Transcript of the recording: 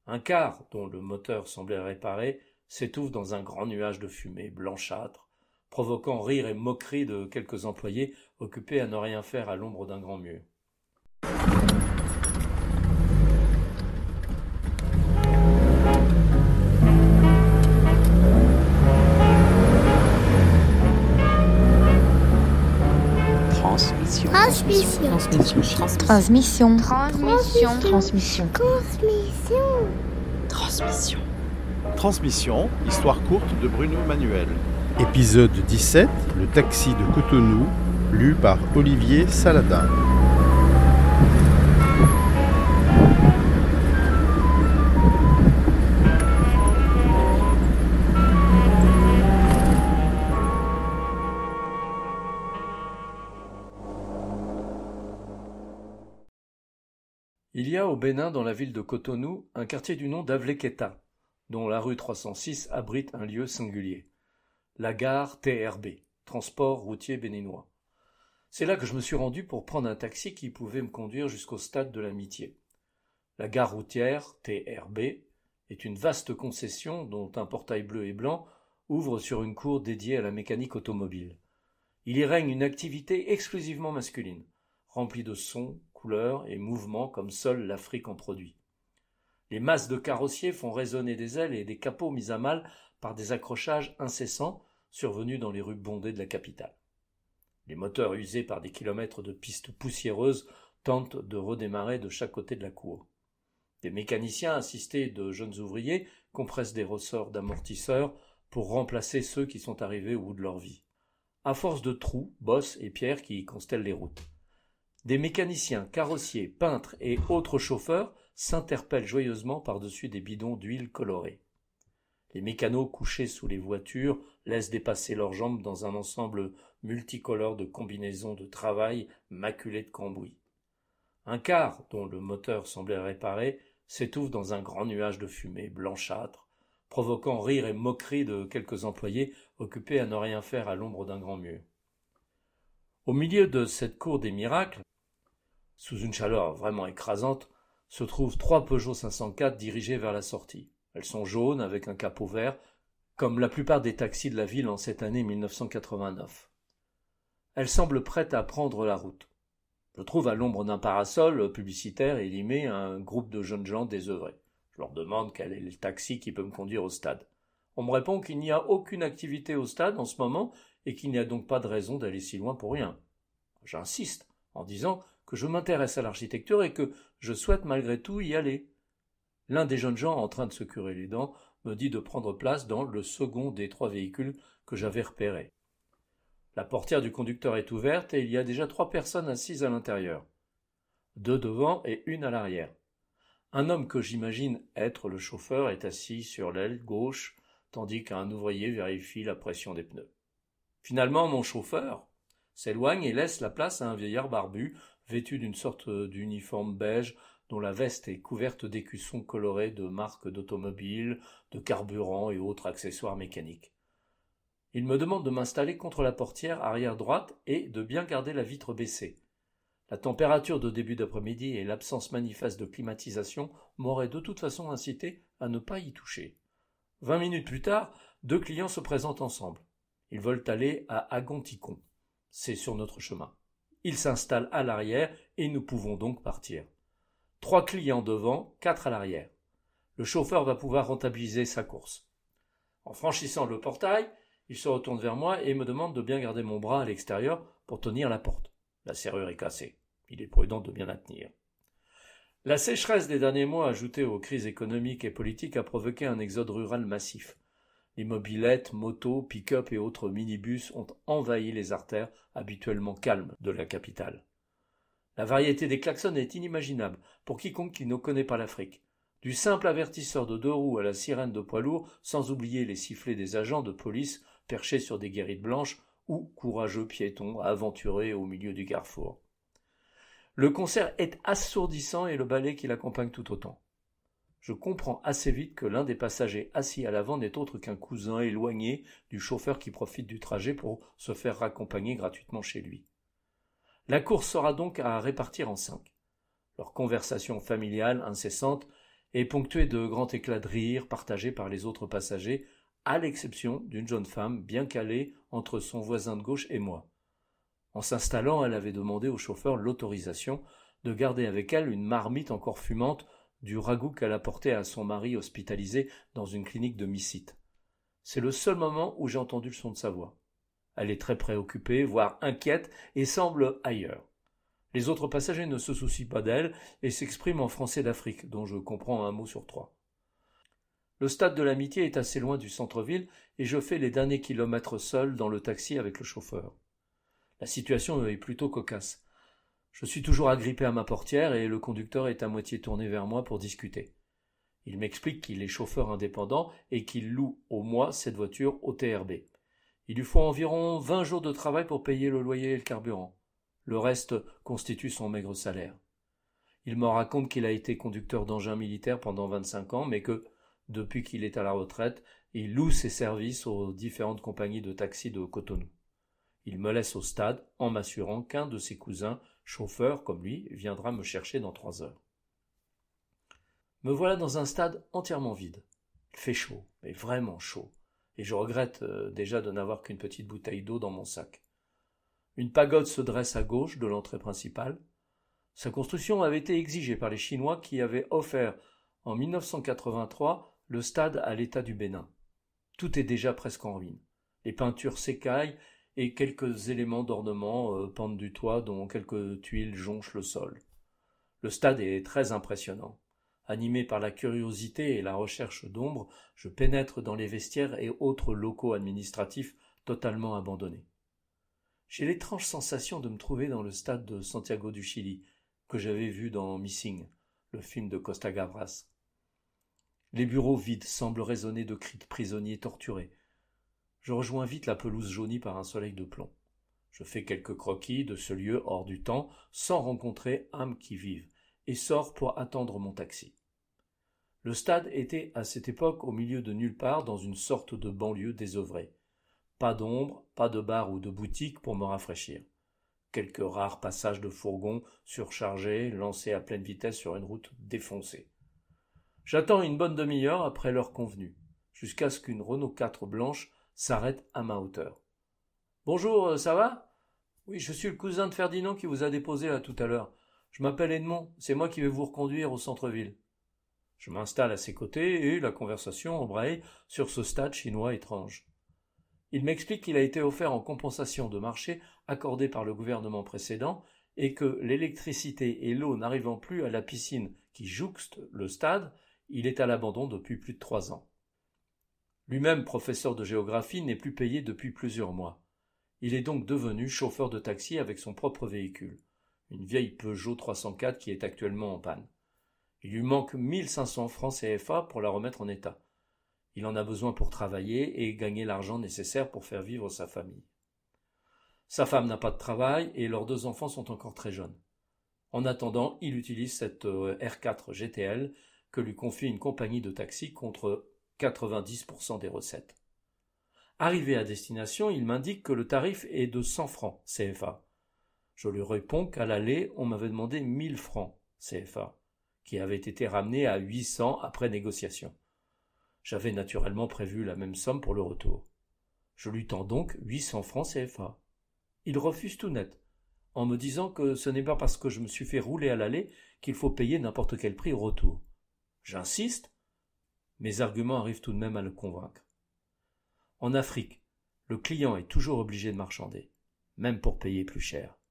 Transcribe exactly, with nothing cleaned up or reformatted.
Un car, dont le moteur semblait réparé, s'étouffe dans un grand nuage de fumée blanchâtre, provoquant rire et moquerie de quelques employés occupés à ne rien faire à l'ombre d'un grand mur. Transmission. Transmission. Transmission. Transmission. Transmission. Transmission. Transmission. Transmission, histoire courte de Bruno Manuel. Épisode dix-sept, le taxi de Cotonou, lu par Olivier Saladin. Il y a au Bénin, dans la ville de Cotonou, un quartier du nom d'Avleketa, dont la rue trois cent six abrite un lieu singulier, la gare T R B, Transport routier béninois. C'est là que je me suis rendu pour prendre un taxi qui pouvait me conduire jusqu'au stade de l'Amitié. La gare routière T R B est une vaste concession dont un portail bleu et blanc ouvre sur une cour dédiée à la mécanique automobile. Il y règne une activité exclusivement masculine, remplie de sons, couleurs et mouvements comme seule l'Afrique en produit. Les masses de carrossiers font résonner des ailes et des capots mis à mal par des accrochages incessants survenus dans les rues bondées de la capitale. Les moteurs usés par des kilomètres de pistes poussiéreuses tentent de redémarrer de chaque côté de la cour. Des mécaniciens assistés de jeunes ouvriers compressent des ressorts d'amortisseurs pour remplacer ceux qui sont arrivés au bout de leur vie. À force de trous, bosses et pierres qui constellent les routes. Des mécaniciens, carrossiers, peintres et autres chauffeurs s'interpellent joyeusement par-dessus des bidons d'huile colorée. Les mécanos couchés sous les voitures laissent dépasser leurs jambes dans un ensemble multicolore de combinaisons de travail maculées de cambouis. Un car, dont le moteur semblait réparé, s'étouffe dans un grand nuage de fumée blanchâtre, provoquant rire et moquerie de quelques employés occupés à ne rien faire à l'ombre d'un grand mur. Au milieu de cette cour des miracles, sous une chaleur vraiment écrasante, se trouvent trois Peugeot cinq cent quatre dirigées vers la sortie. Elles sont jaunes avec un capot vert, comme la plupart des taxis de la ville en cette année mille neuf cent quatre-vingt-neuf. Elles semblent prêtes à prendre la route. Je trouve à l'ombre d'un parasol publicitaire élimé un groupe de jeunes gens désœuvrés. Je leur demande quel est le taxi qui peut me conduire au stade. On me répond qu'il n'y a aucune activité au stade en ce moment et qu'il n'y a donc pas de raison d'aller si loin pour rien. J'insiste en disant que je m'intéresse à l'architecture et que je souhaite malgré tout y aller. L'un des jeunes gens en train de se curer les dents me dit de prendre place dans le second des trois véhicules que j'avais repérés. La portière du conducteur est ouverte et il y a déjà trois personnes assises à l'intérieur. Deux devant et une à l'arrière. Un homme que j'imagine être le chauffeur est assis sur l'aile gauche, tandis qu'un ouvrier vérifie la pression des pneus. Finalement, mon chauffeur s'éloigne et laisse la place à un vieillard barbu, vêtu d'une sorte d'uniforme beige, dont la veste est couverte d'écussons colorés de marques d'automobiles, de carburant et autres accessoires mécaniques. Il me demande de m'installer contre la portière arrière droite et de bien garder la vitre baissée. La température de début d'après-midi et l'absence manifeste de climatisation m'auraient de toute façon incité à ne pas y toucher. Vingt minutes plus tard, deux clients se présentent ensemble. Ils veulent aller à Agonticon. C'est sur notre chemin. Ils s'installent à l'arrière et nous pouvons donc partir. Trois clients devant, quatre à l'arrière. Le chauffeur va pouvoir rentabiliser sa course. En franchissant le portail, il se retourne vers moi et me demande de bien garder mon bras à l'extérieur pour tenir la porte. La serrure est cassée. Il est prudent de bien la tenir. La sécheresse des derniers mois, ajoutée aux crises économiques et politiques, a provoqué un exode rural massif. Les mobylettes, motos, pick-up et autres minibus ont envahi les artères habituellement calmes de la capitale. La variété des klaxons est inimaginable pour quiconque qui ne connaît pas l'Afrique. Du simple avertisseur de deux roues à la sirène de poids lourd, sans oublier les sifflets des agents de police perchés sur des guérites blanches ou courageux piétons aventurés au milieu du carrefour. Le concert est assourdissant et le ballet qui l'accompagne tout autant. Je comprends assez vite que l'un des passagers assis à l'avant n'est autre qu'un cousin éloigné du chauffeur qui profite du trajet pour se faire raccompagner gratuitement chez lui. La course sera donc à répartir en cinq. Leur conversation familiale incessante et ponctué de grands éclats de rire partagés par les autres passagers, à l'exception d'une jeune femme bien calée entre son voisin de gauche et moi. En s'installant, elle avait demandé au chauffeur l'autorisation de garder avec elle une marmite encore fumante du ragoût qu'elle apportait à son mari hospitalisé dans une clinique de Missite. C'est le seul moment où j'ai entendu le son de sa voix. Elle est très préoccupée, voire inquiète, et semble ailleurs. Les autres passagers ne se soucient pas d'elle et s'expriment en français d'Afrique, dont je comprends un mot sur trois. Le stade de l'Amitié est assez loin du centre-ville et je fais les derniers kilomètres seul dans le taxi avec le chauffeur. La situation est plutôt cocasse. Je suis toujours agrippé à ma portière et le conducteur est à moitié tourné vers moi pour discuter. Il m'explique qu'il est chauffeur indépendant et qu'il loue au mois cette voiture au T R B. Il lui faut environ vingt jours de travail pour payer le loyer et le carburant. Le reste constitue son maigre salaire. Il me raconte qu'il a été conducteur d'engin militaire pendant vingt-cinq ans, mais que, depuis qu'il est à la retraite, il loue ses services aux différentes compagnies de taxi de Cotonou. Il me laisse au stade en m'assurant qu'un de ses cousins, chauffeur comme lui, viendra me chercher dans trois heures. Me voilà dans un stade entièrement vide. Il fait chaud, mais vraiment chaud, et je regrette euh, déjà de n'avoir qu'une petite bouteille d'eau dans mon sac. Une pagode se dresse à gauche de l'entrée principale. Sa construction avait été exigée par les Chinois qui avaient offert en mille neuf cent quatre-vingt-trois le stade à l'État du Bénin. Tout est déjà presque en ruine. Les peintures s'écaillent et quelques éléments d'ornement euh, pendent du toit dont quelques tuiles jonchent le sol. Le stade est très impressionnant. Animé par la curiosité et la recherche d'ombre, je pénètre dans les vestiaires et autres locaux administratifs totalement abandonnés. J'ai l'étrange sensation de me trouver dans le stade de Santiago du Chili, que j'avais vu dans Missing, le film de Costa Gavras. Les bureaux vides semblent résonner de cris de prisonniers torturés. Je rejoins vite la pelouse jaunie par un soleil de plomb. Je fais quelques croquis de ce lieu hors du temps, sans rencontrer âme qui vive, et sors pour attendre mon taxi. Le stade était à cette époque au milieu de nulle part dans une sorte de banlieue désœuvrée. Pas d'ombre, pas de bar ou de boutique pour me rafraîchir. Quelques rares passages de fourgons surchargés lancés à pleine vitesse sur une route défoncée. J'attends une bonne demi-heure après l'heure convenue, jusqu'à ce qu'une Renault quatre blanche s'arrête à ma hauteur. « Bonjour, ça va ? Oui, je suis le cousin de Ferdinand qui vous a déposé là tout à l'heure. Je m'appelle Edmond, c'est moi qui vais vous reconduire au centre-ville. » Je m'installe à ses côtés et la conversation embraye sur ce stade chinois étrange. Il m'explique qu'il a été offert en compensation de marché accordé par le gouvernement précédent et que l'électricité et l'eau n'arrivant plus à la piscine qui jouxte le stade, il est à l'abandon depuis plus de trois ans. Lui-même, professeur de géographie, n'est plus payé depuis plusieurs mois. Il est donc devenu chauffeur de taxi avec son propre véhicule, une vieille Peugeot trois cent quatre qui est actuellement en panne. Il lui manque mille cinq cents francs C F A pour la remettre en état. Il en a besoin pour travailler et gagner l'argent nécessaire pour faire vivre sa famille. Sa femme n'a pas de travail et leurs deux enfants sont encore très jeunes. En attendant, il utilise cette R quatre G T L que lui confie une compagnie de taxi contre quatre-vingt-dix pour cent des recettes. Arrivé à destination, il m'indique que le tarif est de cent francs C F A. Je lui réponds qu'à l'aller, on m'avait demandé mille francs C F A, qui avaient été ramenés à huit cents après négociation. J'avais naturellement prévu la même somme pour le retour. Je lui tends donc huit cents francs C F A. Il refuse tout net, en me disant que ce n'est pas parce que je me suis fait rouler à l'aller qu'il faut payer n'importe quel prix au retour. J'insiste. Mes arguments arrivent tout de même à le convaincre. En Afrique, le client est toujours obligé de marchander, même pour payer plus cher.